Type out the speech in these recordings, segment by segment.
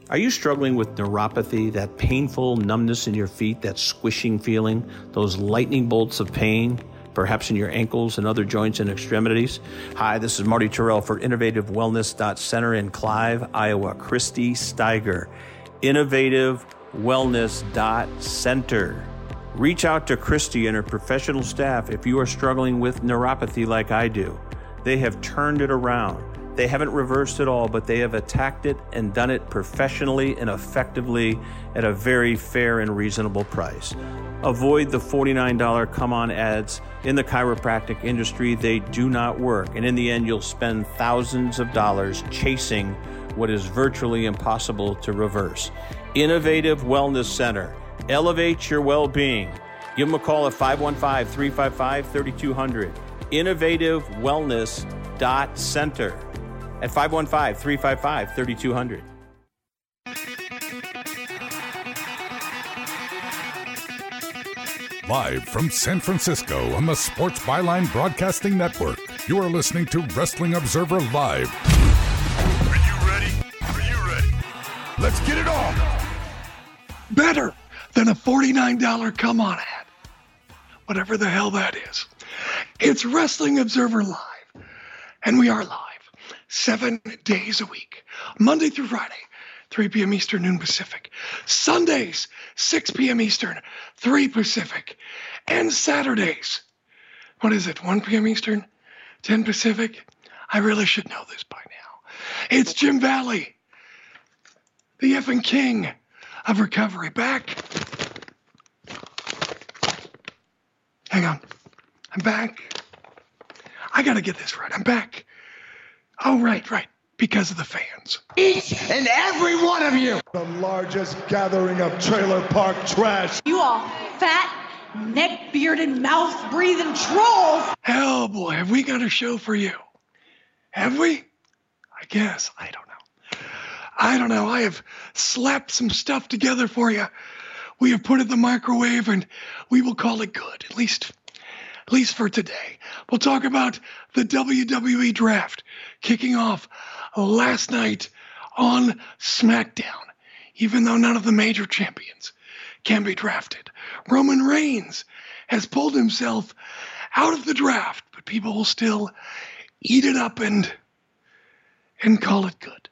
Are you struggling with neuropathy, that painful numbness in your feet, that squishing feeling, those lightning bolts of pain, perhaps in your ankles and other joints and extremities? Hi, this is Marty Terrell for InnovativeWellness.Center in Clive, Iowa. Christy Steiger, InnovativeWellness.Center. Reach out to Christy and her professional staff if you are struggling with neuropathy like I do. They have turned it around. They haven't reversed it all, but they have attacked it and done it professionally and effectively at a very fair and reasonable price. Avoid the $49 come-on ads in the chiropractic industry. They do not work. And in the end, you'll spend thousands of dollars chasing what is virtually impossible to reverse. Innovative Wellness Center. Elevate your well-being. Give them a call at 515-355-3200. InnovativeWellness.Center at 515-355-3200. Live from San Francisco on the Sports Byline Broadcasting Network, you are listening to Wrestling Observer Live. Are you ready? Are you ready? Let's get it on! Better than a $49 come-on ad. Whatever the hell that is. It's Wrestling Observer Live. And we are live 7 days a week. Monday through Friday, 3 p.m. Eastern, noon Pacific. Sundays, 6 p.m. Eastern, 3 Pacific. And Saturdays, 1 p.m. Eastern, 10 Pacific? I really should know this by now. It's Jim Valley, the effing king of recovery, back. Hang on. I'm back. I got to get this right. I'm back. Oh, right. Because of the fans. Each and every one of you. The largest gathering of trailer park trash. You all fat, neck-bearded, mouth-breathing trolls. Oh, boy, have we got a show for you? Have we? I guess. I don't know. I have slapped some stuff together for you. We have put it in the microwave, and we will call it good, at least for today. We'll talk about the WWE draft kicking off last night on SmackDown, even though none of the major champions can be drafted. Roman Reigns has pulled himself out of the draft, but people will still eat it up and call it good.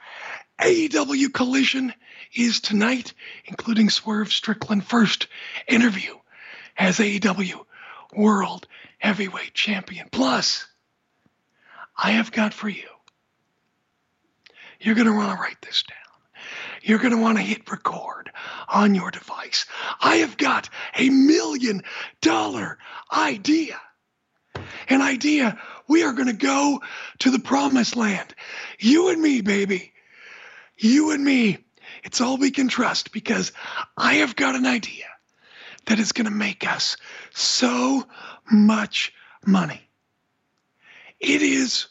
AEW Collision is tonight, including Swerve Strickland's first interview as AEW World Heavyweight Champion. Plus, I have got for you. You're going to want to write this down. You're going to want to hit record on your device. I have got a $1 million idea. An idea we are going to go to the promised land. You and me, baby. You and me. It's all we can trust because I have got an idea that is going to make us so much money. It is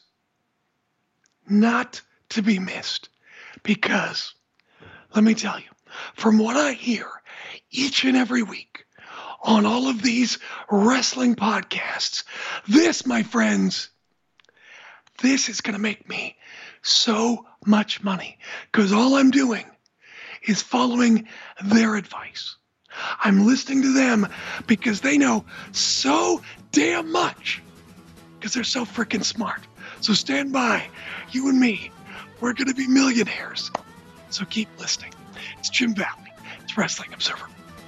not to be missed because, let me tell you, from what I hear each and every week on all of these wrestling podcasts, this, my friends, this is going to make me so much money because all I'm doing is following their advice. I'm listening to them because they know so damn much because they're so freaking smart. So stand by. You and me, we're going to be millionaires. So keep listening. It's Jim Valley. It's Wrestling Observer.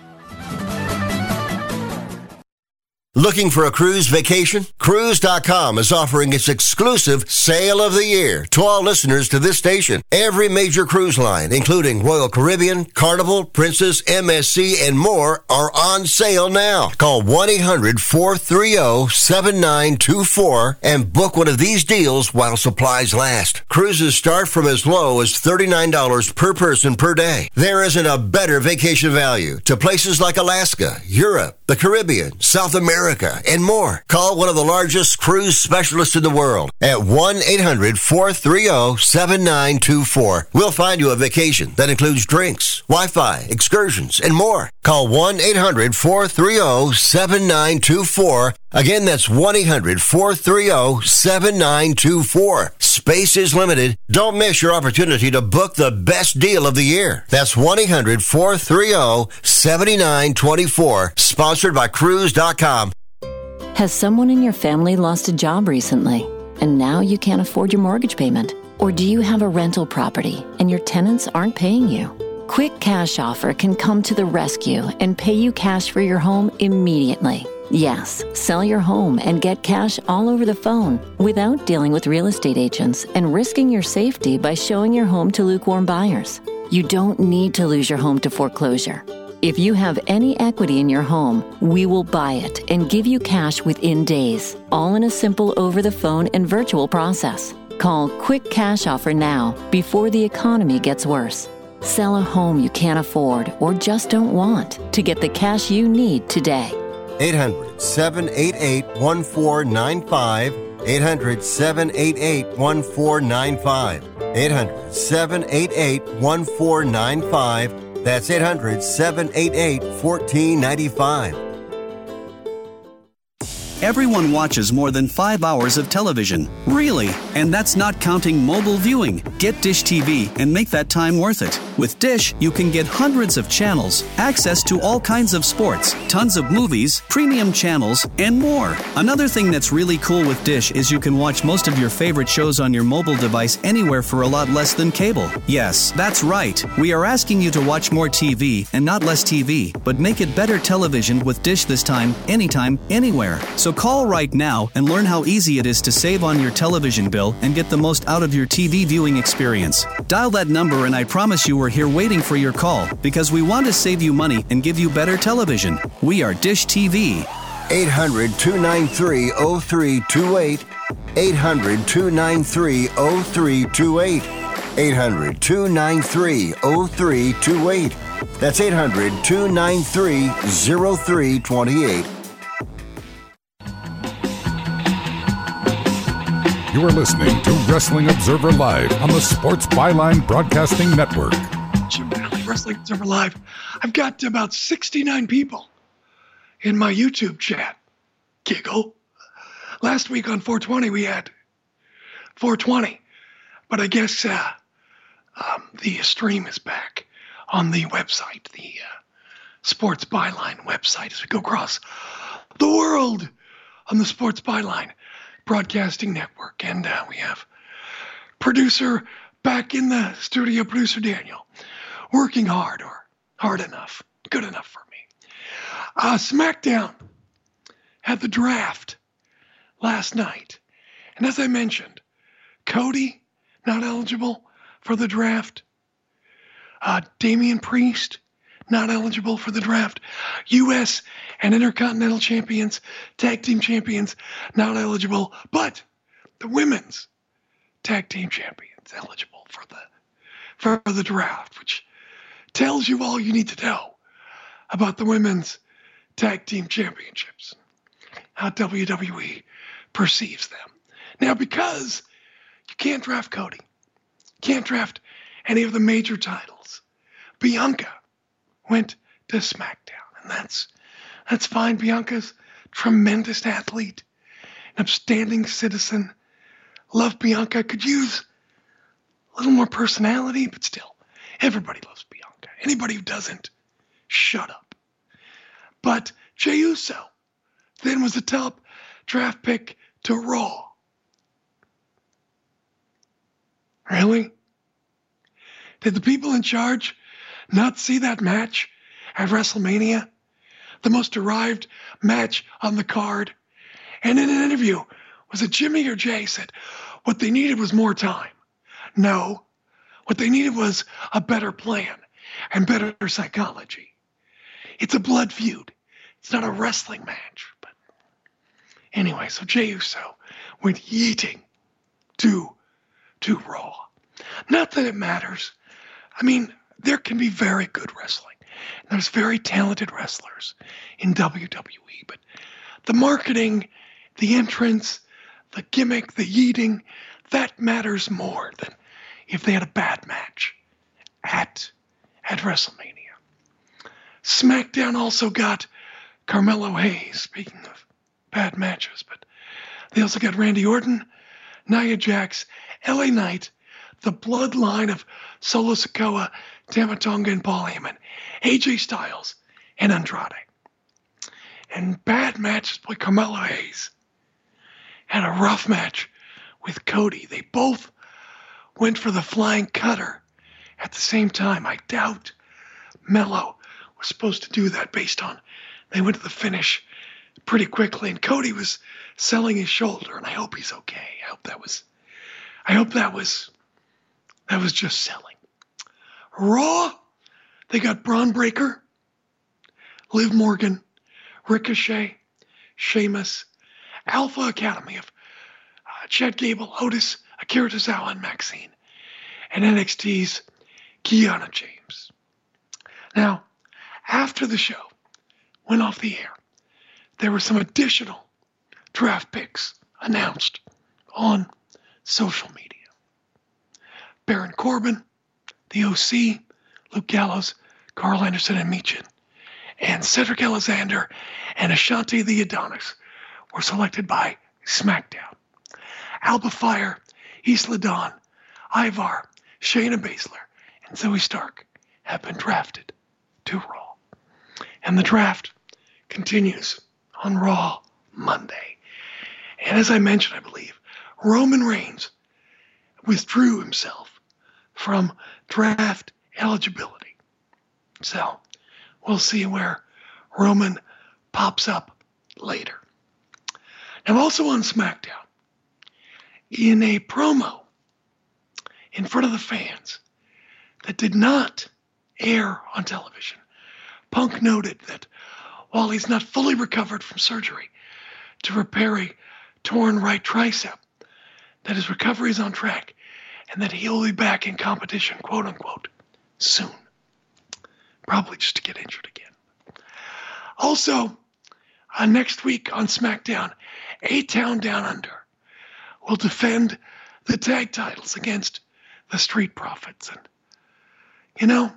Looking for a cruise vacation? Cruise.com is offering its exclusive Sale of the Year to all listeners to this station. Every major cruise line, including Royal Caribbean, Carnival, Princess, MSC, and more, are on sale now. Call 1-800-430-7924 and book one of these deals while supplies last. Cruises start from as low as $39 per person per day. There isn't a better vacation value to places like Alaska, Europe, the Caribbean, South America, and more. Call one of the largest cruise specialist in the world at 1-800-430-7924. We'll find you a vacation that includes drinks, Wi-Fi, excursions, and more. Call 1-800-430-7924. Again, that's 1-800-430-7924. Space is limited. Don't miss your opportunity to book the best deal of the year. That's 1-800-430-7924. Sponsored by Cruise.com. Has someone in your family lost a job recently, and now you can't afford your mortgage payment? Or do you have a rental property and your tenants aren't paying you? Quick Cash Offer can come to the rescue and pay you cash for your home immediately. Yes, sell your home and get cash all over the phone without dealing with real estate agents and risking your safety by showing your home to lukewarm buyers. You don't need to lose your home to foreclosure. If you have any equity in your home, we will buy it and give you cash within days, all in a simple over-the-phone and virtual process. Call Quick Cash Offer now before the economy gets worse. Sell a home you can't afford or just don't want to get the cash you need today. 800-788-1495. 800-788-1495. 800-788-1495. That's 800-788-1495. Everyone watches more than 5 hours of television. Really? And that's not counting mobile viewing. Get Dish TV and make that time worth it. With Dish, you can get hundreds of channels, access to all kinds of sports, tons of movies, premium channels, and more. Another thing that's really cool with Dish is you can watch most of your favorite shows on your mobile device anywhere for a lot less than cable. Yes, that's right. We are asking you to watch more TV and not less TV, but make it better television with Dish this time, anytime, anywhere. So call right now and learn how easy it is to save on your television bill and get the most out of your TV viewing experience. Dial that number and I promise you we're here waiting for your call because we want to save you money and give you better television. We are Dish TV. 800-293-0328. 800-293-0328. 800-293-0328. That's 800-293-0328. You are listening to Wrestling Observer Live on the Sports Byline Broadcasting Network. Jim Nally, Wrestling Observer Live. I've got about 69 people in my YouTube chat. Giggle. Last week on 420, we had 420. But I guess the stream is back on the website, the Sports Byline website, as we go across the world on the Sports Byline Broadcasting Network. And we have producer back in the studio, producer Daniel, working hard, or hard enough, good enough for me. SmackDown had the draft last night. And as I mentioned, Cody not eligible for the draft. Damian Priest not eligible for the draft. U.S. and Intercontinental Champions, Tag Team Champions, not eligible. But the Women's Tag Team Champions eligible for the draft, which tells you all you need to know about the Women's Tag Team Championships, how WWE perceives them. Now, because you can't draft Cody, can't draft any of the major titles, Bianca went to SmackDown, and that's fine. Bianca's tremendous athlete, an upstanding citizen. Love Bianca. Could use a little more personality, but still, everybody loves Bianca. Anybody who doesn't, shut up. But Jey Uso then was the top draft pick to Raw. Really? Did the people in charge not see that match at WrestleMania? The most derived match on the card. And in an interview, was it Jimmy or Jay said what they needed was more time? No. What they needed was a better plan and better psychology. It's a blood feud. It's not a wrestling match. But anyway, so Jey Uso went yeeting to Raw. Not that it matters. I mean, there can be very good wrestling. There's very talented wrestlers in WWE, but the marketing the entrance, the gimmick, the yeeting, that matters more than if they had a bad match at WrestleMania. SmackDown also got Carmelo Hayes, speaking of bad matches, but they also got Randy Orton, Nia Jax, LA Knight, the bloodline of Solo Sikoa, Tama Tonga, and Paul Heyman, AJ Styles, and Andrade. And bad matches by Carmelo Hayes had a rough match with Cody. They both went for the flying cutter at the same time. I doubt Melo was supposed to do that based on they went to the finish pretty quickly, and Cody was selling his shoulder, and I hope he's okay. I hope that was just selling. Raw, they got Braun Breaker, Liv Morgan, Ricochet, Sheamus, Alpha Academy of Chad Gable, Otis, Akira Tozawa, and Maxine, and NXT's Kiana James. Now, after the show went off the air, there were some additional draft picks announced on social media. Baron Corbin, the OC, Luke Gallows, Carl Anderson, and Michin, and Cedric Alexander and Ashanti the Adonis were selected by SmackDown. Alba Fire, Isla Dawn, Ivar, Shayna Baszler, and Zoe Stark have been drafted to Raw. And the draft continues on Raw Monday. And as I mentioned, I believe, Roman Reigns withdrew himself from draft eligibility. So we'll see where Roman pops up later. Now, also on SmackDown, in a promo in front of the fans that did not air on television, Punk noted that while he's not fully recovered from surgery to repair a torn right tricep, that his recovery is on track and that he'll be back in competition, quote unquote, soon. Probably just to get injured again. Also, next week on SmackDown, A-Town Down Under will defend the tag titles against the Street Profits. And, you know,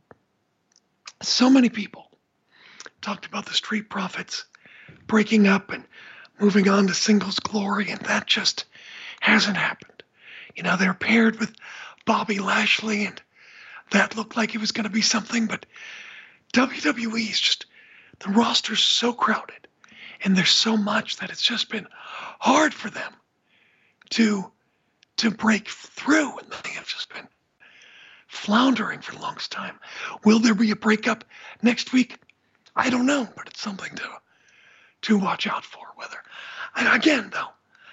so many people talked about the Street Profits breaking up and moving on to singles glory, and that just hasn't happened. You know, they're paired with Bobby Lashley, and that looked like it was going to be something, but WWE is just, the roster's so crowded, and there's so much that it's just been hard for them to break through, and they have just been floundering for the longest time. Will there be a breakup next week? I don't know, but it's something to watch out for. Whether, and again, though,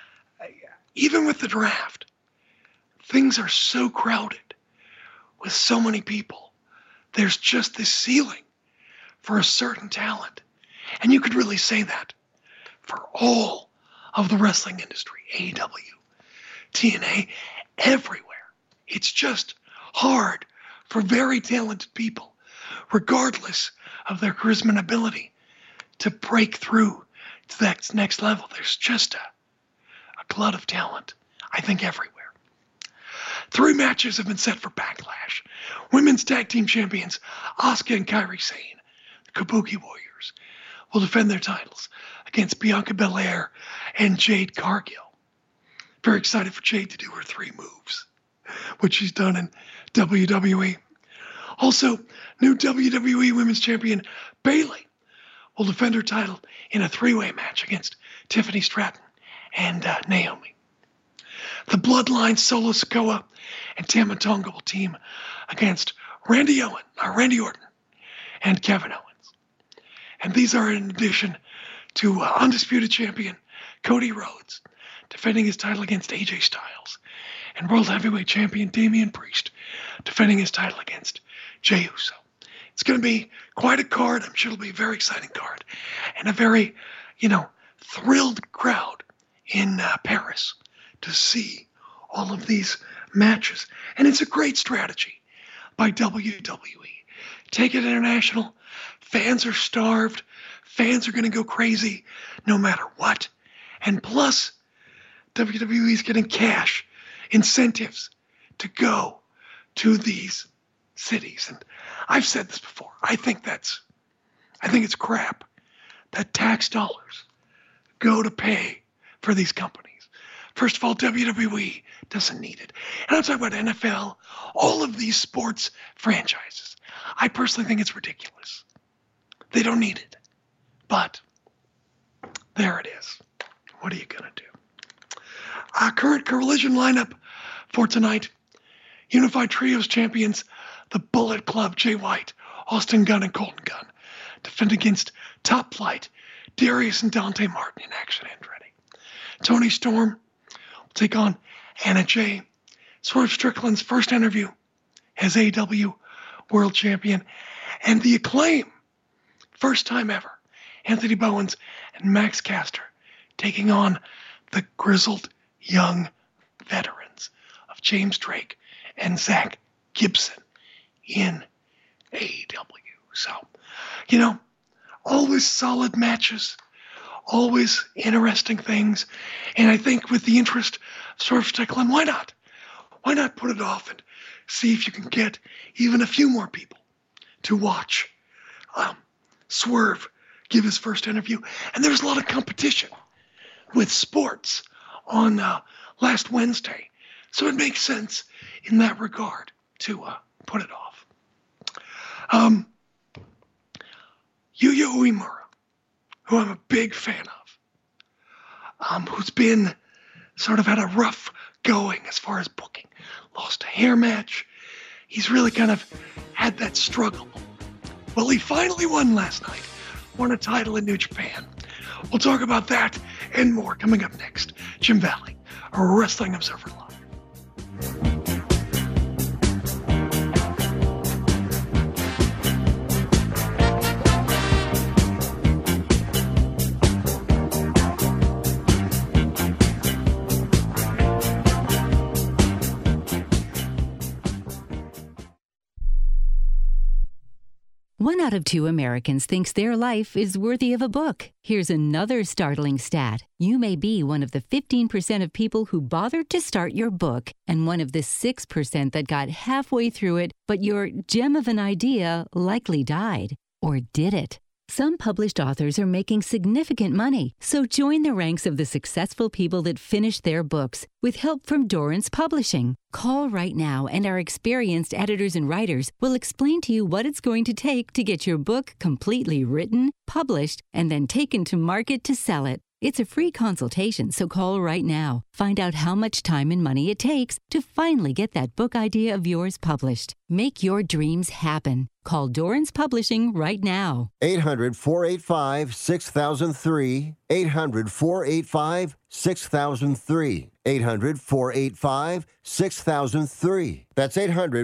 even with the draft, things are so crowded with so many people. There's just this ceiling for a certain talent. And you could really say that for all of the wrestling industry, AEW, TNA, everywhere. It's just hard for very talented people, regardless of their charisma and ability, to break through to that next level. There's just a glut of talent, I think, everywhere. 3 matches have been set for Backlash. Women's Tag Team Champions Asuka and Kairi Sane, the Kabuki Warriors, will defend their titles against Bianca Belair and Jade Cargill. Very excited for Jade to do her 3 moves, which she's done in WWE. Also, new WWE Women's Champion Bayley will defend her title in a 3-way match against Tiffany Stratton and Naomi. The Bloodline, Solo Sikoa and Tama Tonga will team against Randy Orton and Kevin Owens. And these are in addition to Undisputed Champion Cody Rhodes defending his title against AJ Styles, and World Heavyweight Champion Damian Priest defending his title against Jey Uso. It's going to be quite a card. I'm sure it'll be a very exciting card, and a very, thrilled crowd in Paris to see all of these matches. And it's a great strategy by WWE. Take it international. Fans are starved. Fans are going to go crazy no matter what. And plus, WWE is getting cash incentives to go to these cities. And I've said this before. I think it's crap that tax dollars go to pay for these companies. First of all, WWE doesn't need it. And I'm talking about NFL, all of these sports franchises. I personally think it's ridiculous. They don't need it. But there it is. What are you going to do? Current Collision lineup for tonight. Unified Trios champions, the Bullet Club, Jay White, Austin Gunn, and Colton Gunn. Defend against Top Flight, Darius and Dante Martin in action and ready. Tony Storm will take on Anna Jay. Swerve Strickland's first interview as AEW World Champion. And the Acclaim, first time ever, Anthony Bowens and Max Caster taking on the grizzled young veterans of James Drake and Zach Gibson in AEW. So, always solid matches, always interesting things. And I think with the interest of Swerve Strickland, why not? Why not put it off and see if you can get even a few more people to watch Swerve give his first interview. And there's a lot of competition with sports on last Wednesday. So it makes sense in that regard to put it off. Yuya Uemura, who I'm a big fan of, who's been sort of had a rough going as far as booking. Lost a hair match. He's really kind of had that struggle. Well, he finally won last night. Won a title in New Japan. We'll talk about that and more coming up next. Jim Valley, a Wrestling Observer Live. One out of two Americans thinks their life is worthy of a book. Here's another startling stat. You may be one of the 15% of people who bothered to start your book and one of the 6% that got halfway through it, but your gem of an idea likely died. Or did it? Some published authors are making significant money, so join the ranks of the successful people that finish their books with help from Dorrance Publishing. Call right now and our experienced editors and writers will explain to you what it's going to take to get your book completely written, published, and then taken to market to sell it. It's a free consultation, so call right now. Find out how much time and money it takes to finally get that book idea of yours published. Make your dreams happen. Call Dorrance Publishing right now. 800-485-6003. 800-485-6003. 800-485-6003. That's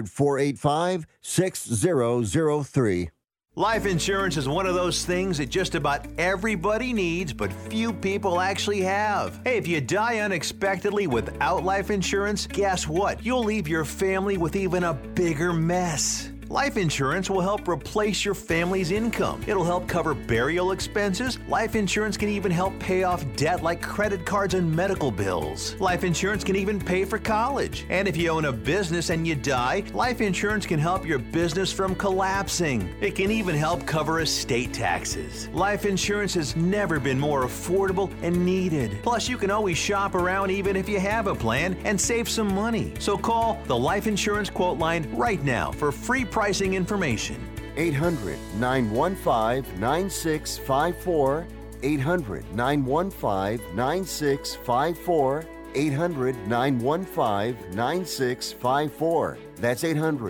800-485-6003. Life insurance is one of those things that just about everybody needs, but few people actually have. Hey, if you die unexpectedly without life insurance, guess what? You'll leave your family with even a bigger mess. Life insurance will help replace your family's income. It'll help cover burial expenses. Life insurance can even help pay off debt like credit cards and medical bills. Life insurance can even pay for college. And if you own a business and you die, life insurance can help your business from collapsing. It can even help cover estate taxes. Life insurance has never been more affordable and needed. Plus, you can always shop around even if you have a plan and save some money. So call the Life Insurance Quote Line right now for free pricing information. 800-915-9654. 800-915-9654. 800-915-9654. That's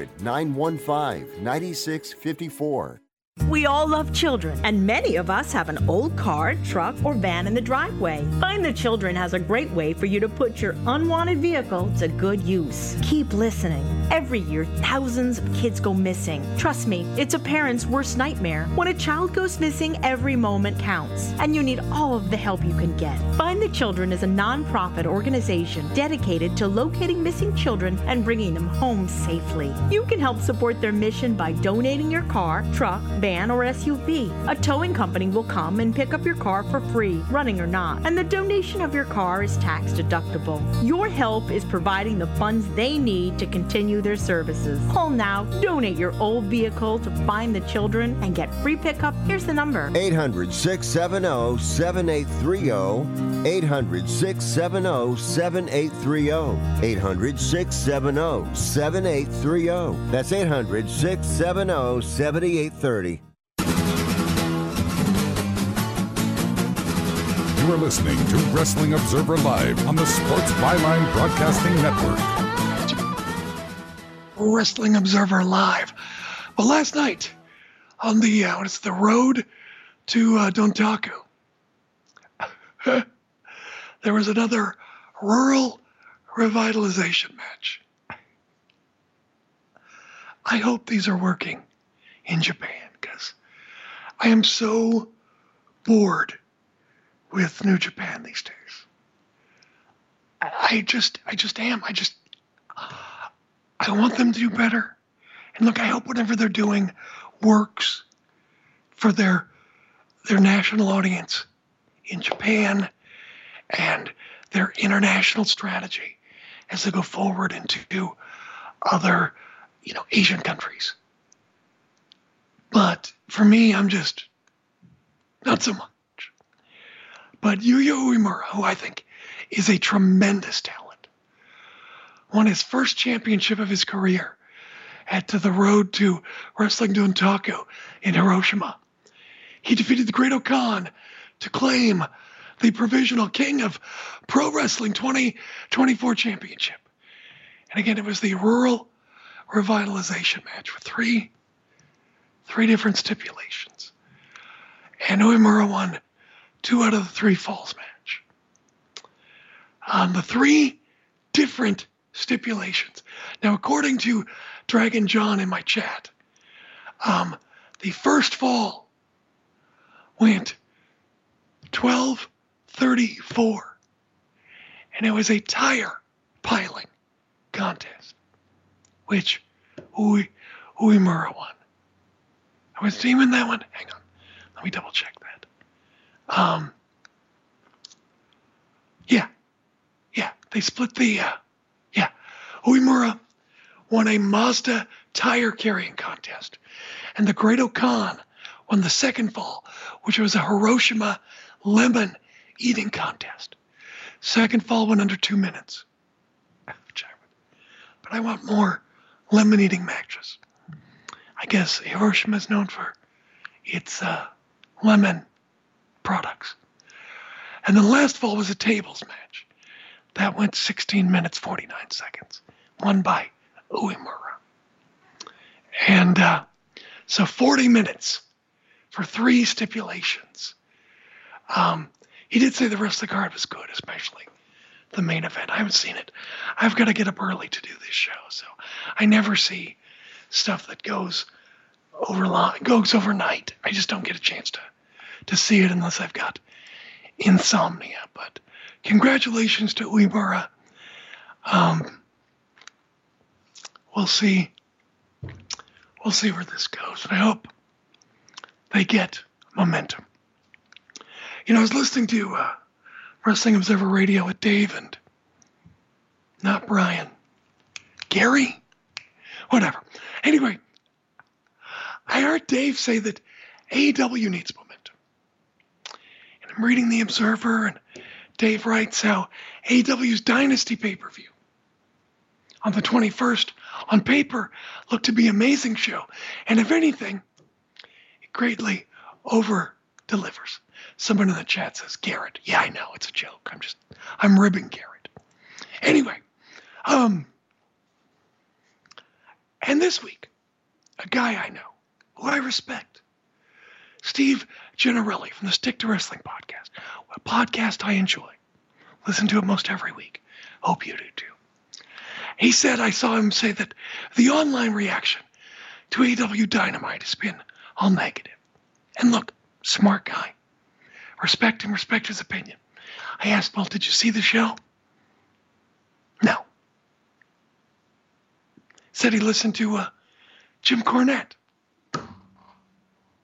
800-915-9654. We all love children, and many of us have an old car, truck, or van in the driveway. Find the Children has a great way for you to put your unwanted vehicle to good use. Keep listening. Every year, thousands of kids go missing. Trust me, it's a parent's worst nightmare. When a child goes missing, every moment counts, and you need all of the help you can get. Find the Children is a non-profit organization dedicated to locating missing children and bringing them home safely. You can help support their mission by donating your car, truck, van, or SUV. A towing company will come and pick up your car for free, running or not, and the donation of your car is tax deductible. Your help is providing the funds they need to continue their services. Call now, donate your old vehicle to Find the Children, and get free pickup. Here's the number: 800-670-7830. 800-670-7830. 800-670-7830. That's 800-670-7830. You are listening to Wrestling Observer Live on the Sports Byline Broadcasting Network. Wrestling Observer Live. Well, last night on the road to Dontaku, there was another rural revitalization match. I hope these are working in Japan, because I am so bored with New Japan these days. I just am. I want them to do better. And look, I hope whatever they're doing works for their national audience in Japan and their international strategy as they go forward into other, Asian countries. But for me, I'm just not so much. But Yuya Uemura, who I think is a tremendous talent, won his first championship of his career at the road to Wrestling Dontaku in Hiroshima. He defeated the Great Okan to claim the provisional King of Pro Wrestling 2024 championship. And again, it was the rural revitalization match with three different stipulations. And Uemura won 2 out of the 3 falls match. The 3 different stipulations. Now, according to Dragon John in my chat, the first fall went 12:34, and it was a tire piling contest, which Uemura won. Was he in that one? Hang on, let me double check that. They split the, Uemura won a Mazda tire carrying contest, and the Great Okan won the second fall, which was a Hiroshima lemon eating contest. Second fall went under 2 minutes. But I want more lemon eating matches. I guess Hiroshima is known for its lemon products. And the last fall was a tables match. That went 16 minutes, 49 seconds. Won by Uemura. And so 40 minutes for 3 stipulations. He did say the rest of the card was good, especially the main event. I haven't seen it. I've got to get up early to do this show, so I never see stuff that goes overnight. I just don't get a chance to see it unless I've got insomnia. But congratulations to Uemura. We'll see where this goes. I hope they get momentum. I was listening to Wrestling Observer Radio with Dave and not Brian. Gary? Whatever. Anyway, I heard Dave say that AEW needs momentum. And I'm reading the Observer, and Dave writes how AEW's Dynasty pay-per-view on the 21st on paper looked to be an amazing show. And if anything, it greatly over-delivers. Someone in the chat says, Garrett. Yeah, I know, it's a joke. I'm ribbing Garrett. Anyway, and this week, a guy I know, who I respect, Steve Gennarelli from the Stick to Wrestling podcast, a podcast I enjoy. Listen to it most every week. Hope you do too. He said, I saw him say that the online reaction to AEW Dynamite has been all negative. And look, smart guy. Respect him, respect his opinion. I asked, well, did you see the show? No. Said he listened to Jim Cornette.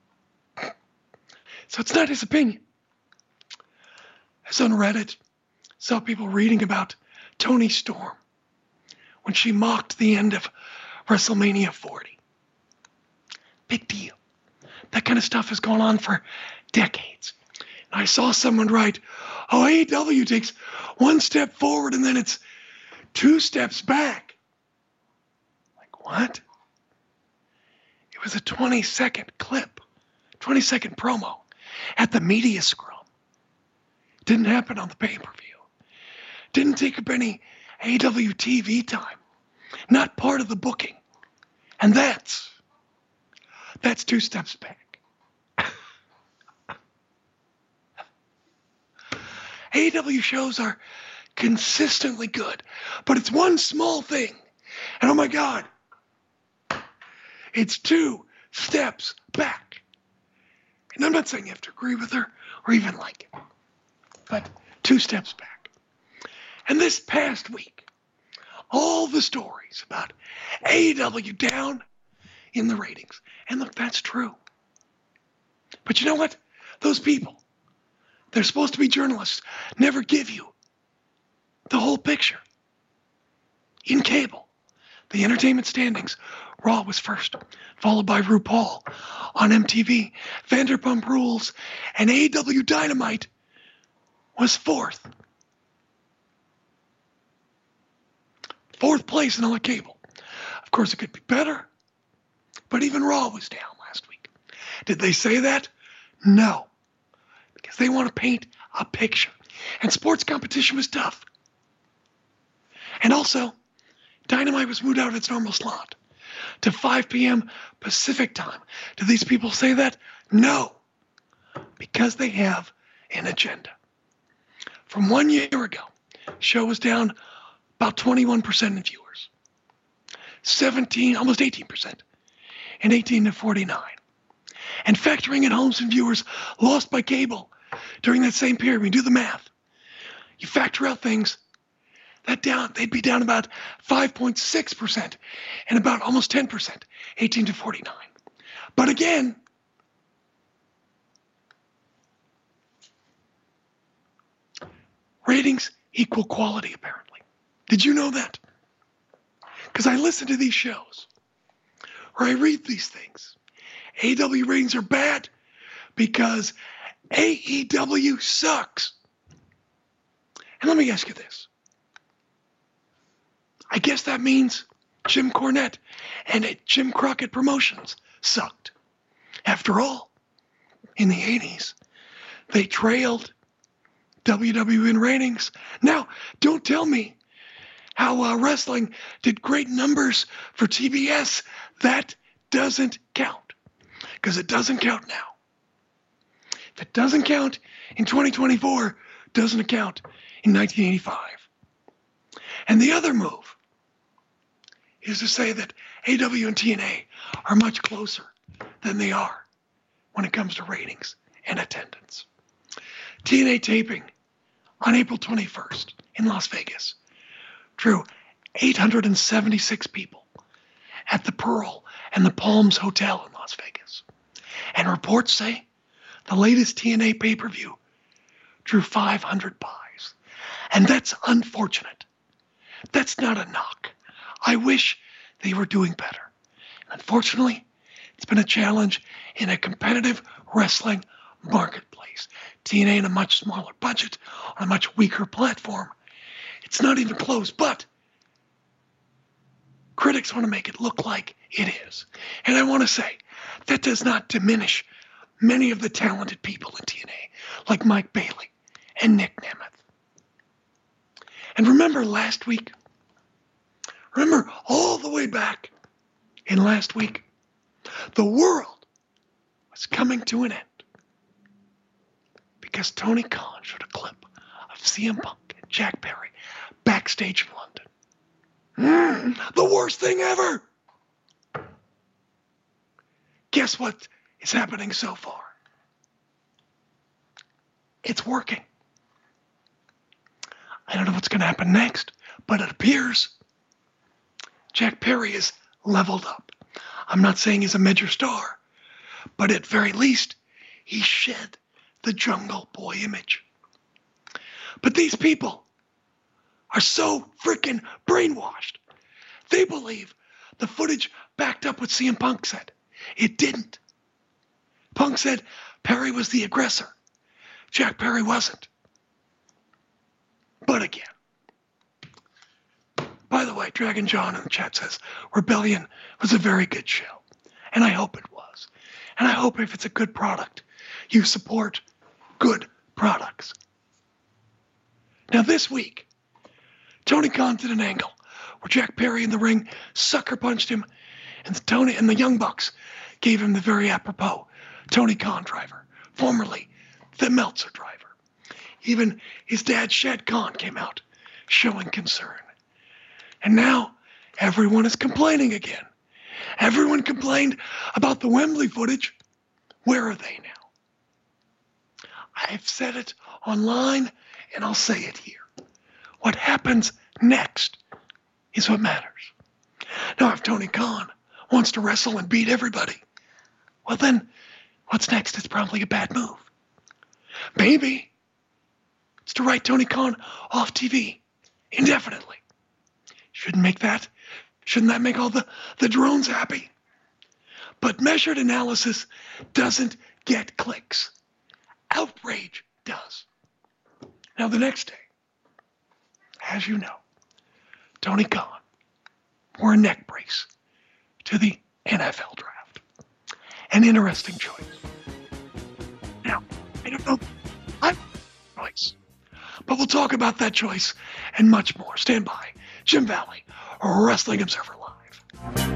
So it's not his opinion. I was on Reddit, saw people reading about Toni Storm when she mocked the end of WrestleMania 40. Big deal. That kind of stuff has gone on for decades. And I saw someone write, oh, AEW takes one step forward and then it's 2 steps back. Like, what? It was a 20-second clip, 20-second promo at the media scrum. Didn't happen on the pay-per-view. Didn't take up any AEW TV time. Not part of the booking. And that's 2 steps back. AEW shows are consistently good, but it's one small thing. And oh my God, it's 2 steps back. And I'm not saying you have to agree with her or even like it, but 2 steps back. And this past week, all the stories about AEW down in the ratings. And look, that's true. But you know what? Those people, they're supposed to be journalists, never give you the whole picture. In cable, the entertainment standings, Raw was first, followed by RuPaul. On MTV, Vanderpump Rules and AEW Dynamite was 4th. 4th place in all of cable. Of course, it could be better, but even Raw was down last week. Did they say that? No, because they want to paint a picture. And sports competition was tough. And also, Dynamite was moved out of its normal slot to 5 p.m. Pacific time. Do these people say that? No, because they have an agenda. From 1 year ago, show was down about 21% in viewers, 17, almost 18%, and 18 to 49. And factoring in homes and viewers lost by cable during that same period, we do the math. You factor out things, they'd be down about 5.6% and about almost 10%, 18 to 49. But again, ratings equal quality, apparently. Did you know that? Because I listen to these shows, or I read these things. AEW ratings are bad because AEW sucks. And let me ask you this. I guess that means Jim Cornette and Jim Crockett Promotions sucked. After all, in the 80s, they trailed WWE in ratings. Now, don't tell me how wrestling did great numbers for TBS. That doesn't count, because it doesn't count now. If it doesn't count in 2024, doesn't count in 1985. And the other move is to say that AEW and TNA are much closer than they are when it comes to ratings and attendance. TNA taping on April 21st in Las Vegas drew 876 people at the Pearl and the Palms Hotel in Las Vegas. And reports say the latest TNA pay-per-view drew 500 buys. And that's unfortunate. That's not a knock. I wish they were doing better. And unfortunately, it's been a challenge in a competitive wrestling marketplace. TNA in a much smaller budget, on a much weaker platform. It's not even close, but critics want to make it look like it is. And I want to say, that does not diminish many of the talented people in TNA, like Mike Bailey and Nick Nemeth. And remember last week? Remember all the way back in last week? The world was coming to an end because Tony Khan showed a clip of CM Punk and Jack Perry backstage in London. The worst thing ever! Guess what is happening so far? It's working. I don't know what's going to happen next, but it appears Jack Perry is leveled up. I'm not saying he's a major star, but at very least, he shed the Jungle Boy image. But these people are so freaking brainwashed. They believe the footage backed up what CM Punk said. It didn't. Punk said Perry was the aggressor. Jack Perry wasn't. But again, by the way, Dragon John in the chat says Rebellion was a very good show. And I hope it was. And I hope if it's a good product, you support good products. Now this week, Tony Khan did an angle where Jack Perry in the ring sucker punched him, and Tony and the Young Bucks gave him the very apropos Tony Khan driver, formerly the Meltzer driver. Even his dad Shad Khan came out showing concern. And now everyone is complaining again. Everyone complained about the Wembley footage. Where are they now? I've said it online and I'll say it here. What happens next is what matters. Now, if Tony Khan wants to wrestle and beat everybody, well then, what's next is probably a bad move. Maybe it's to write Tony Khan off TV indefinitely. Shouldn't that make all the drones happy? But measured analysis doesn't get clicks. Outrage does. Now the next day, as you know, Tony Khan wore a neck brace to the NFL draft. An interesting choice. Now, I don't know, I'm choice. But we'll talk about that choice and much more. Stand by. Jim Valley, Wrestling Observer Live.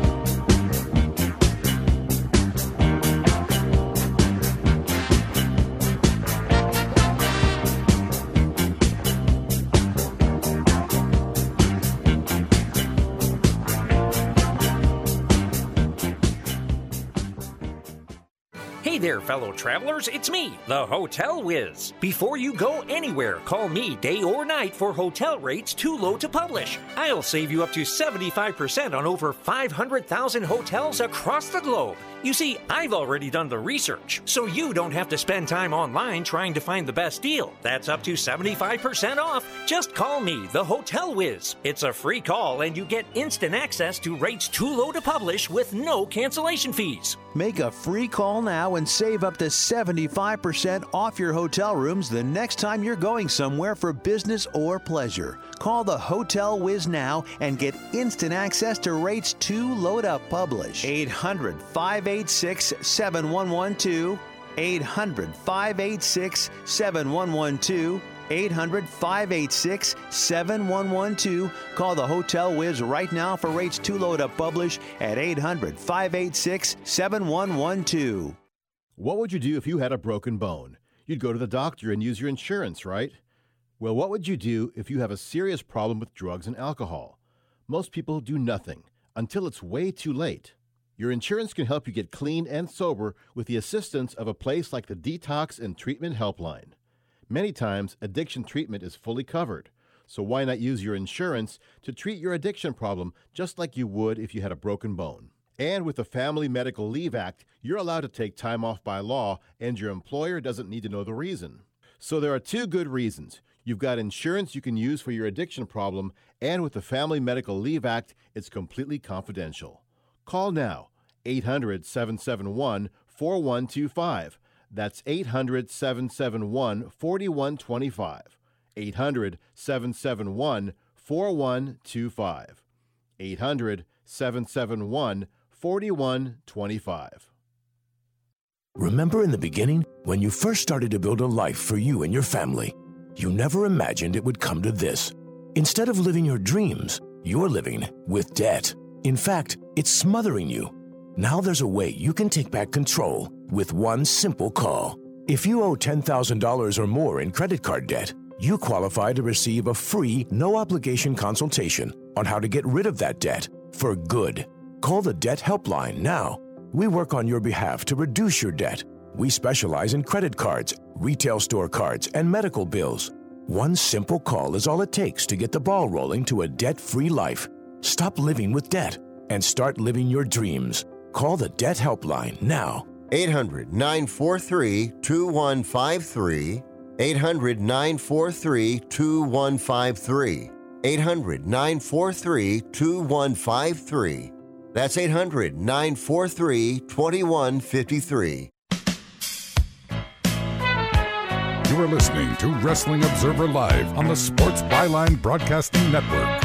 Hey there, fellow travelers, it's me, the Hotel Wiz. Before you go anywhere, call me day or night for hotel rates too low to publish. I'll save you up to 75% on over 500,000 hotels across the globe. You see, I've already done the research, so you don't have to spend time online trying to find the best deal. That's up to 75% off. Just call me, the Hotel Wiz. It's a free call, and you get instant access to rates too low to publish with no cancellation fees. Make a free call now and save up to 75% off your hotel rooms the next time you're going somewhere for business or pleasure. Call the Hotel Wiz now and get instant access to rates too low to publish. 800-586-7112. 800-586-7112. 800-586-7112. Call the Hotel Wiz right now for rates too low to publish at 800-586-7112. What would you do if you had a broken bone? You'd go to the doctor and use your insurance, right? Well, what would you do if you have a serious problem with drugs and alcohol? Most people do nothing until it's way too late. Your insurance can help you get clean and sober with the assistance of a place like the Detox and Treatment Helpline. Many times, addiction treatment is fully covered, so why not use your insurance to treat your addiction problem just like you would if you had a broken bone? And with the Family Medical Leave Act, you're allowed to take time off by law, and your employer doesn't need to know the reason. So there are two good reasons. You've got insurance you can use for your addiction problem, and with the Family Medical Leave Act, it's completely confidential. Call now, 800-771-4125. That's 800-771-4125. 800-771-4125. 800-771-4125. Remember in the beginning, when you first started to build a life for you and your family, you never imagined it would come to this. Instead of living your dreams, you're living with debt. In fact, it's smothering you. Now there's a way you can take back control with one simple call. If you owe $10,000 or more in credit card debt, you qualify to receive a free, no-obligation consultation on how to get rid of that debt for good. Call the Debt Helpline now. We work on your behalf to reduce your debt. We specialize in credit cards, retail store cards, and medical bills. One simple call is all it takes to get the ball rolling to a debt-free life. Stop living with debt and start living your dreams. Call the Debt Helpline now. 800-943-2153. 800-943-2153. 800-943-2153. That's 800-943-2153. You are listening to Wrestling Observer Live on the Sports Byline Broadcasting Network.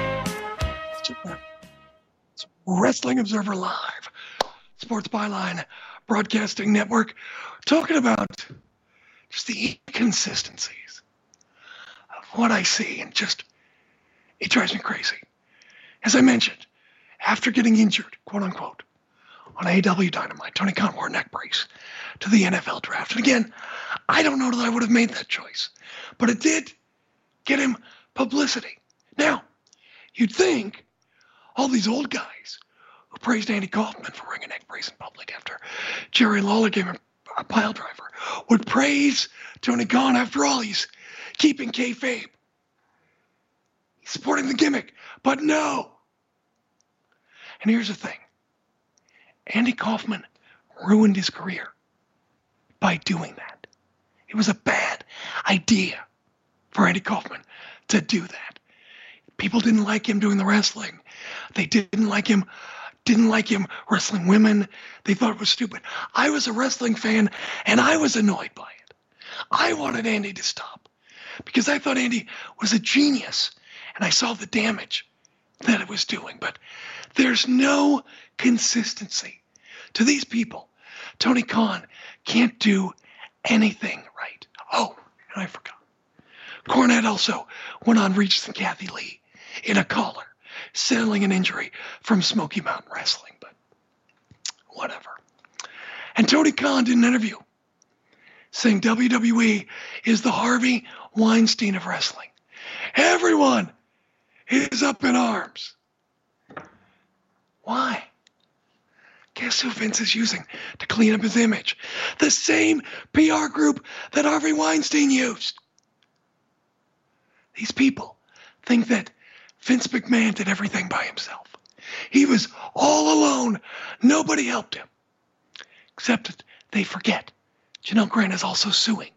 Wrestling Observer Live, Sports Byline Broadcasting Network, talking about just the inconsistencies of what I see, and just, it drives me crazy. As I mentioned, after getting injured, quote unquote, on AEW Dynamite, Tony Khan wore a neck brace to the NFL draft. And again, I don't know that I would have made that choice, but it did get him publicity. Now, you'd think all these old guys who praised Andy Kaufman for wearing a neck brace in public after Jerry Lawler gave him a pile driver would praise Tony Khan. After all, he's keeping kayfabe. He's supporting the gimmick, but no. And here's the thing. Andy Kaufman ruined his career by doing that. It was a bad idea for Andy Kaufman to do that. People didn't like him doing the wrestling. They didn't like him wrestling women. They thought it was stupid. I was a wrestling fan, and I was annoyed by it. I wanted Andy to stop because I thought Andy was a genius, and I saw the damage that it was doing. But there's no consistency to these people. Tony Khan can't do anything right. Oh, and I forgot. Cornette also went on Regis and Kathy Lee in a collar, settling an injury from Smoky Mountain Wrestling, but whatever. And Tony Khan did an interview saying WWE is the Harvey Weinstein of wrestling. Everyone is up in arms. Why? Guess who Vince is using to clean up his image? The same PR group that Harvey Weinstein used. These people think that Vince McMahon did everything by himself. He was all alone. Nobody helped him. Except that they forget Janelle Grant is also suing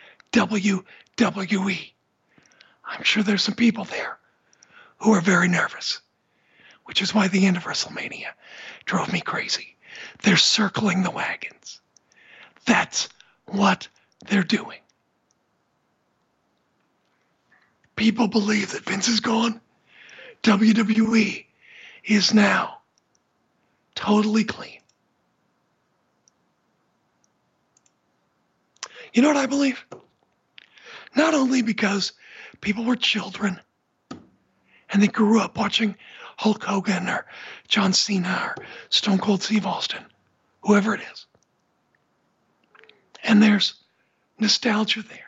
WWE. I'm sure there's some people there who are very nervous, which is why the end of WrestleMania drove me crazy. They're circling the wagons. That's what they're doing. People believe that Vince is gone. WWE is now totally clean. You know what I believe? Not only because people were children and they grew up watching Hulk Hogan or John Cena or Stone Cold Steve Austin, whoever it is. And there's nostalgia there.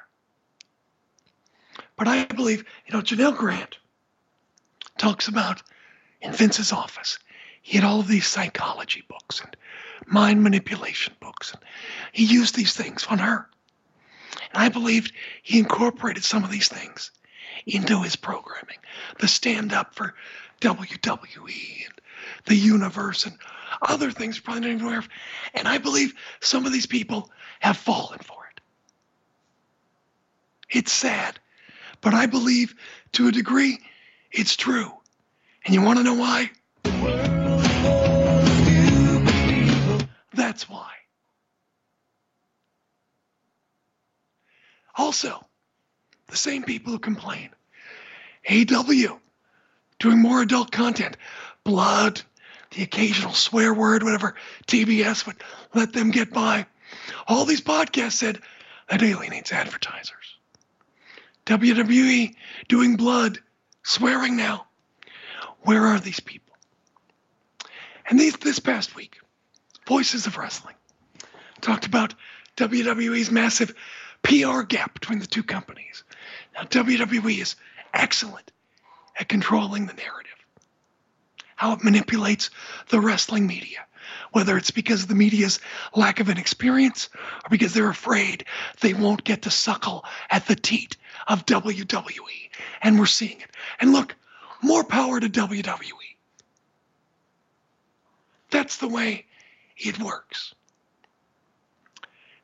But I believe, Janelle Grant talks about in Vince's office, he had all of these psychology books and mind manipulation books. And he used these things on her. And I believed he incorporated some of these things into his programming. The stand-up for WWE and the universe and other things probably not even aware of. And I believe some of these people have fallen for it. It's sad, but I believe to a degree it's true. And you want to know why? That's why. Also, the same people who complain. AEW doing more adult content. Blood, the occasional swear word, whatever TBS would let them get by. All these podcasts said that alienates advertisers. WWE doing blood, swearing now. Where are these people? And this past week, Voices of Wrestling talked about WWE's massive PR gap between the two companies. Now, WWE is excellent at controlling the narrative, how it manipulates the wrestling media, whether it's because of the media's lack of an experience or because they're afraid they won't get to suckle at the teat of WWE. And we're seeing it. And look, more power to WWE. That's the way it works.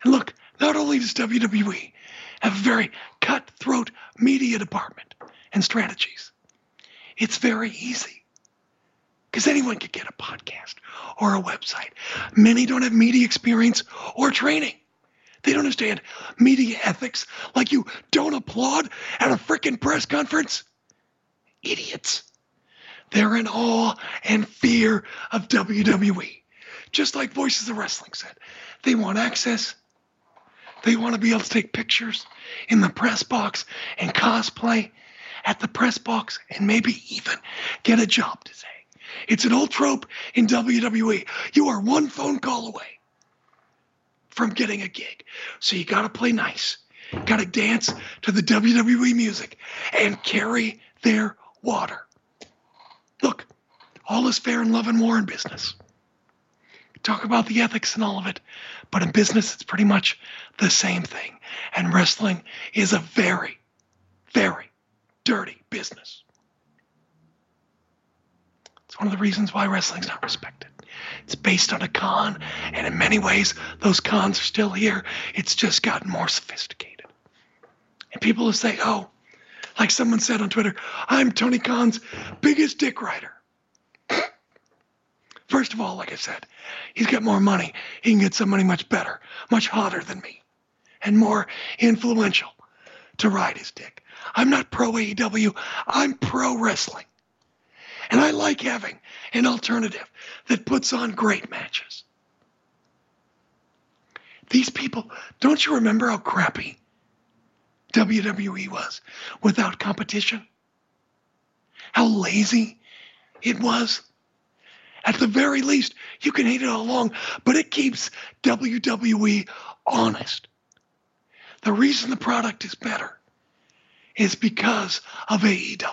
And look, not only does WWE have a very cutthroat media department and strategies, it's very easy. Because anyone could get a podcast or a website. Many don't have media experience or training. They don't understand media ethics like you don't applaud at a frickin' press conference. Idiots. They're in awe and fear of WWE. Just like Voices of Wrestling said. They want access. They want to be able to take pictures in the press box and cosplay at the press box and maybe even get a job today. It's an old trope in WWE. You are one phone call away from getting a gig. So you got to play nice. Got to dance to the WWE music and carry their water. Look, all is fair in love and war in business. Talk about the ethics and all of it. But in business, it's pretty much the same thing. And wrestling is a very, very dirty business. It's one of the reasons why wrestling's not respected. It's based on a con, and in many ways, those cons are still here. It's just gotten more sophisticated. And people will say, oh, like someone said on Twitter, I'm Tony Khan's biggest dick rider. First of all, like I said, he's got more money. He can get somebody much better, much hotter than me, and more influential to ride his dick. I'm not pro AEW. I'm pro wrestling. And I like having an alternative that puts on great matches. These people, don't you remember how crappy WWE was without competition? How lazy it was? At the very least, you can hate it all along, but it keeps WWE honest. The reason the product is better is because of AEW.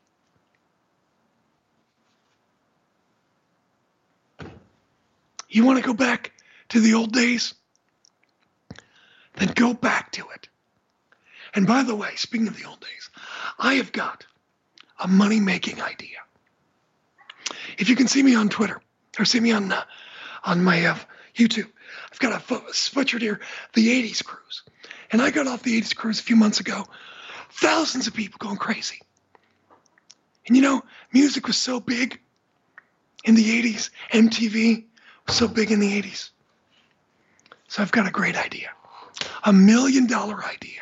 You want to go back to the old days? Then go back to it. And by the way, speaking of the old days, I have got a money-making idea. If you can see me on Twitter or see me on my YouTube, I've got a sweatshirt here, the 80s Cruise. And I got off the 80s Cruise a few months ago. Thousands of people going crazy. And you know, music was so big in the 80s. MTV was so big in the 80s. So I've got a great idea. $1 million idea.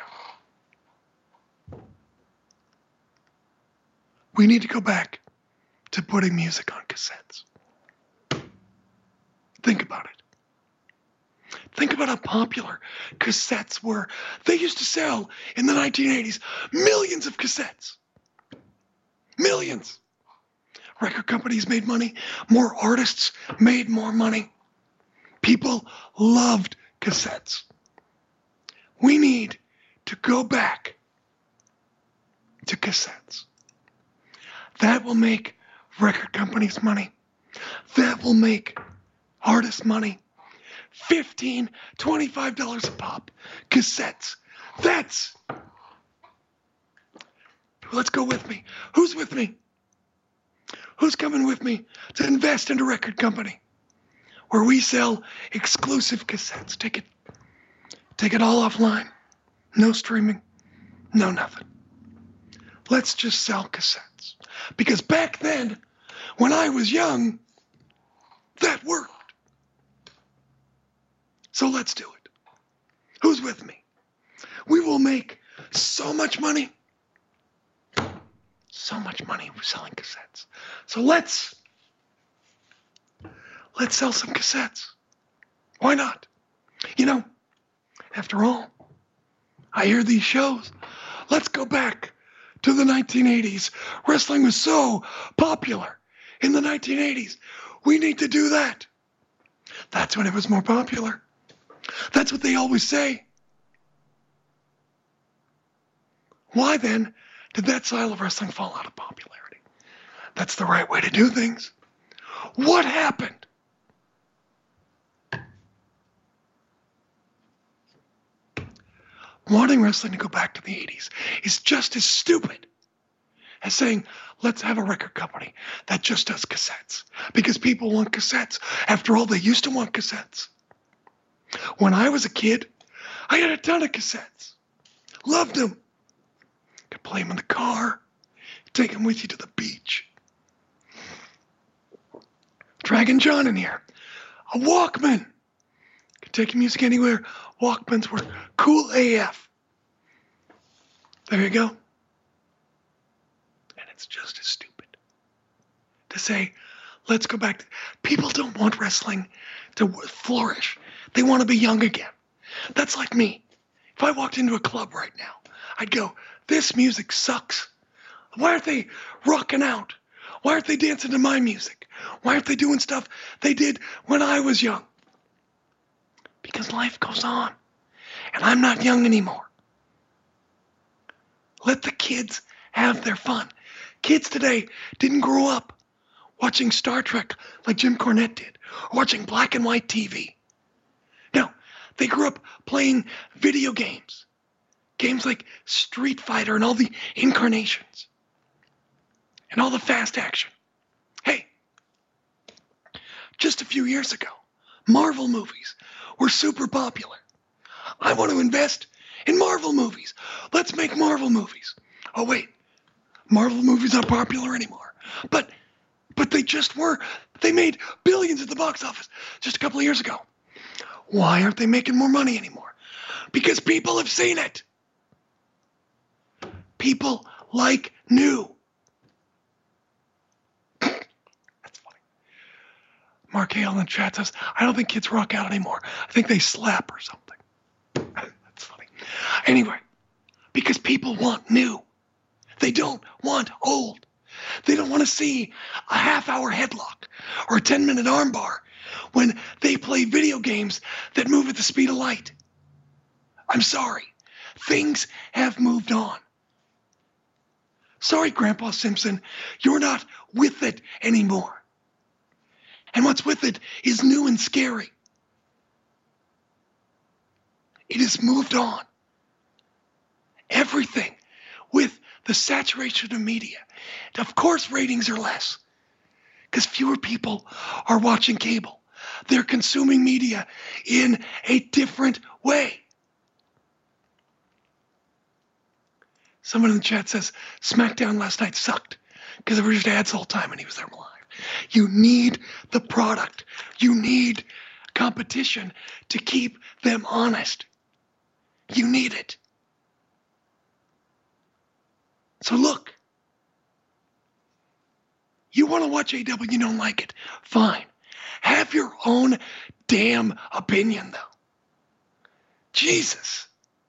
We need to go back to putting music on cassettes. Think about it. Think about how popular cassettes were. They used to sell in the 1980s millions of cassettes. Millions. Record companies made money. More artists made more money. People loved cassettes. We need to go back to cassettes. That will make record companies money. That will make artists money. $15, $25 a pop. Cassettes. That's... Let's go with me. Who's with me? Who's coming with me to invest in a record company where we sell exclusive cassettes? Take it all offline. No streaming. No nothing. Let's just sell cassettes. Because back then, when I was young, that worked. So let's do it. Who's with me? We will make so much money. So much money selling cassettes. So let's sell some cassettes. Why not? You know, after all, I hear these shows. Let's go back to the 1980s. Wrestling was so popular in the 1980s. We need to do that. That's when it was more popular. That's what they always say. Why then did that style of wrestling fall out of popularity? That's the right way to do things. What happened? Wanting wrestling to go back to the 80s is just as stupid as saying, let's have a record company that just does cassettes. Because people want cassettes. After all, they used to want cassettes. When I was a kid, I had a ton of cassettes. Loved them. Could play them in the car. Take them with you to the beach. Dragon John in here. A Walkman. Could take your music anywhere. Walkmans were cool AF. There you go. And it's just as stupid to say, let's go back to... People don't want wrestling to flourish. They want to be young again. That's like me. If I walked into a club right now, I'd go, this music sucks. Why aren't they rocking out? Why aren't they dancing to my music? Why aren't they doing stuff they did when I was young? Because life goes on. And I'm not young anymore. Let the kids have their fun. Kids today didn't grow up watching Star Trek like Jim Cornette did, or watching black and white TV. No, they grew up playing video games. Games like Street Fighter and all the incarnations. And all the fast action. Hey, just a few years ago, Marvel movies were super popular. I want to invest in Marvel movies. Let's make Marvel movies. Oh, wait. Marvel movies aren't popular anymore. But they just were. They made billions at the box office just a couple of years ago. Why aren't they making more money anymore? Because people have seen it. People like new. That's funny. Mark Hale in the chat says, I don't think kids rock out anymore. I think they slap or something. That's funny. Anyway, because people want new. They don't want old. They don't want to see a half-hour headlock or a 10-minute armbar when they play video games that move at the speed of light. I'm sorry. Things have moved on. Sorry, Grandpa Simpson, you're not with it anymore. And what's with it is new and scary. It has moved on. Everything with the saturation of media. Of course, ratings are less because fewer people are watching cable. They're consuming media in a different way. Someone in the chat says, SmackDown last night sucked because there were just ads the whole time and he was there live. You need the product. You need competition to keep them honest. You need it. So look, you want to watch AW, you don't like it. Fine. Have your own damn opinion, though. Jesus.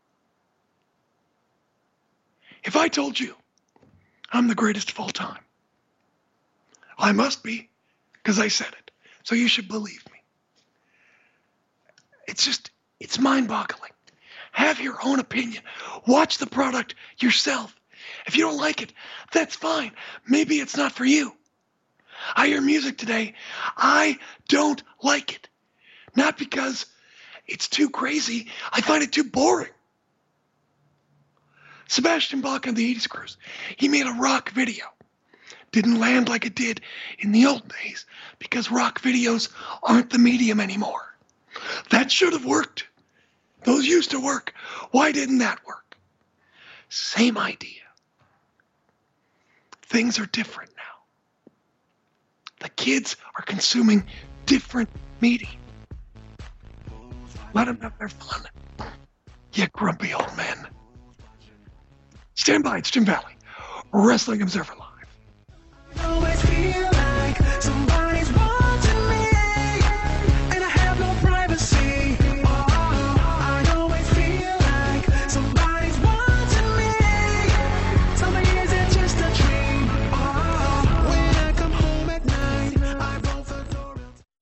If I told you I'm the greatest of all time, I must be, because I said it. So you should believe me. It's mind-boggling. Have your own opinion. Watch the product yourself. If you don't like it, that's fine. Maybe it's not for you. I hear music today. I don't like it. Not because it's too crazy. I find it too boring. Sebastian Bach on the 80s Cruise. He made a rock video. Didn't land like it did in the old days because rock videos aren't the medium anymore. That should have worked. Those used to work. Why didn't that work? Same idea. Things are different now. The kids are consuming different media. Let them have their fun. You grumpy old men. Stand by, it's Jim Valley, Wrestling Observer Live. I always feel like somebody's watching me, and I have no privacy. I always feel like somebody's watching me. Tell me, is it just a dream? When I come home at night, I roll the door.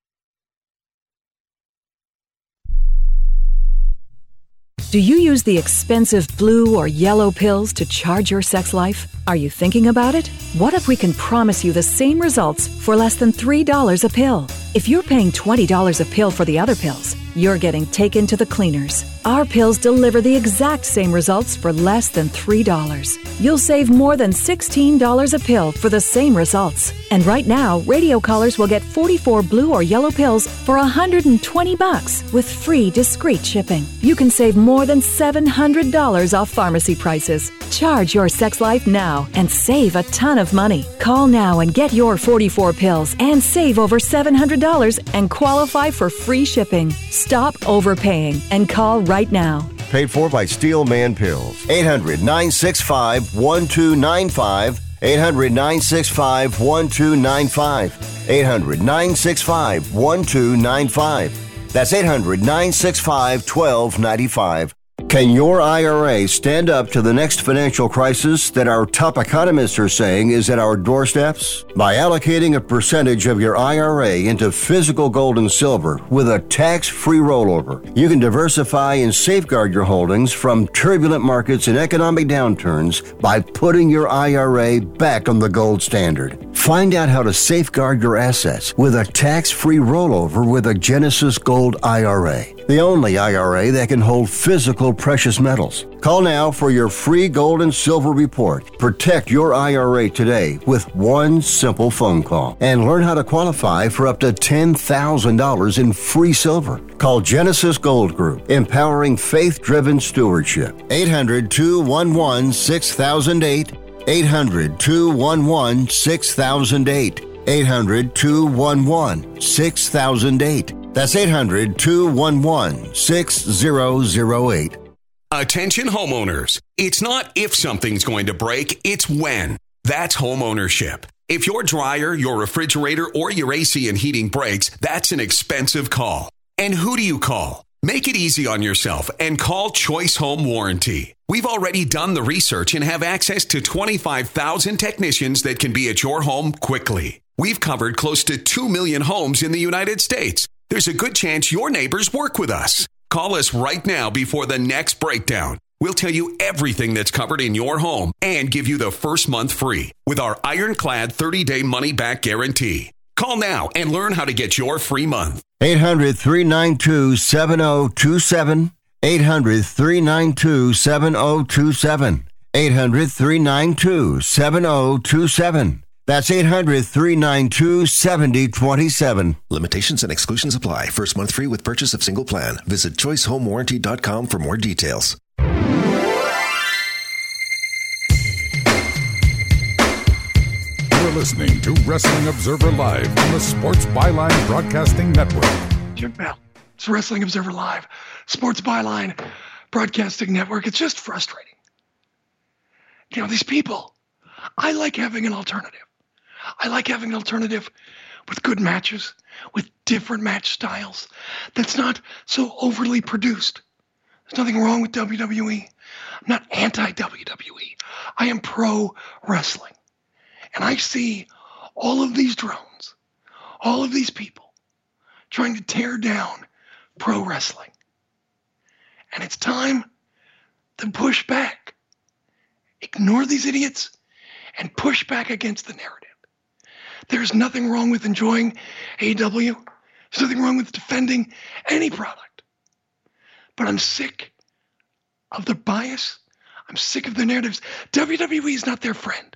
Do you use the expensive blue or yellow pills to charge your sex life? Are you thinking about it? What if we can promise you the same results for less than $3 a pill? If you're paying $20 a pill for the other pills, you're getting taken to the cleaners. Our pills deliver the exact same results for less than $3. You'll save more than $16 a pill for the same results. And right now, radio callers will get 44 blue or yellow pills for $120 with free discreet shipping. You can save more than $700 off pharmacy prices. Charge your sex life now and save a ton of money. Call now and get your 44 pills and save over $700 and qualify for free shipping. Stop overpaying and call right now. Paid for by Steel Man Pills. 800-965-1295. 800-965-1295. 800-965-1295. That's 800-965-1295. Can your IRA stand up to the next financial crisis that our top economists are saying is at our doorsteps? By allocating a percentage of your IRA into physical gold and silver with a tax-free rollover, you can diversify and safeguard your holdings from turbulent markets and economic downturns by putting your IRA back on the gold standard. Find out how to safeguard your assets with a tax-free rollover with a Genesis Gold IRA, the only IRA that can hold physical precious metals. Call now for your free gold and silver report. Protect your IRA today with one simple phone call and learn how to qualify for up to $10,000 in free silver. Call Genesis Gold Group, empowering faith-driven stewardship. 800-211-6008. 800-211-6008. 800-211-6008. That's 800-211-6008. Attention homeowners. It's not if something's going to break, it's when. That's homeownership. If your dryer, your refrigerator, or your AC and heating breaks, that's an expensive call. And who do you call? Make it easy on yourself and call Choice Home Warranty. We've already done the research and have access to 25,000 technicians that can be at your home quickly. We've covered close to 2 million homes in the United States. There's a good chance your neighbors work with us. Call us right now before the next breakdown. We'll tell you everything that's covered in your home and give you the first month free with our ironclad 30-day money-back guarantee. Call now and learn how to get your free month. 800-392-7027. 800-392-7027. 800-392-7027. That's 800-392-7027. Limitations and exclusions apply. First month free with purchase of single plan. Visit choicehomewarranty.com for more details. You're listening to Wrestling Observer Live on the Sports Byline Broadcasting Network. Jim Bell. It's Wrestling Observer Live, Sports Byline Broadcasting Network. It's just frustrating. You know, these people, I like having an alternative. I like having an alternative with good matches, with different match styles, that's not so overly produced. There's nothing wrong with WWE. I'm not anti-WWE. I am pro-wrestling. And I see all of these drones, all of these people trying to tear down pro wrestling. And it's time to push back. Ignore these idiots and push back against the narrative. There's nothing wrong with enjoying AEW. There's nothing wrong with defending any product. But I'm sick of the bias. I'm sick of the narratives. WWE is not their friend.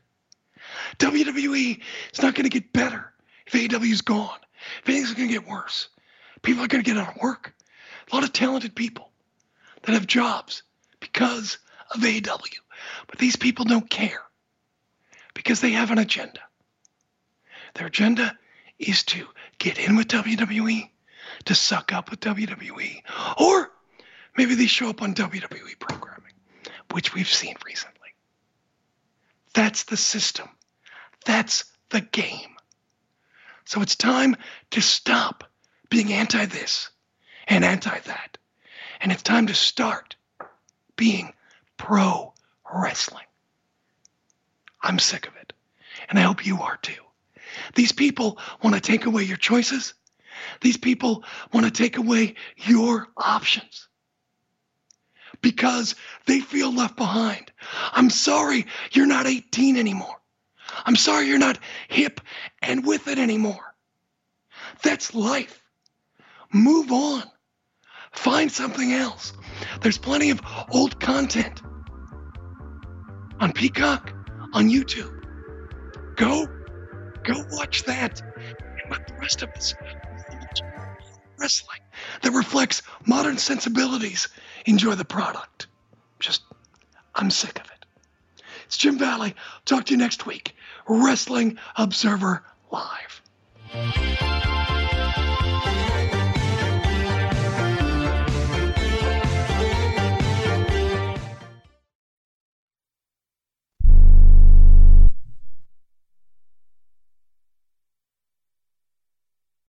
WWE is not going to get better if AEW is gone. If anything's going to get worse. People are going to get out of work. A lot of talented people that have jobs because of AEW. But these people don't care because they have an agenda. Their agenda is to get in with WWE, to suck up with WWE, or maybe they show up on WWE programming, which we've seen recently. That's the system. That's the game. So it's time to stop being anti-this and anti-that. And it's time to start being pro-wrestling. I'm sick of it. And I hope you are too. These people want to take away your choices. These people want to take away your options because they feel left behind. I'm sorry you're not 18 anymore. I'm sorry you're not hip and with it anymore. That's life. Move on. Find something else. There's plenty of old content on Peacock, on YouTube. Go watch that. And let the rest of us wrestling that reflects modern sensibilities. Enjoy the product. I'm sick of it. It's Jim Valley. Talk to you next week. Wrestling Observer Live.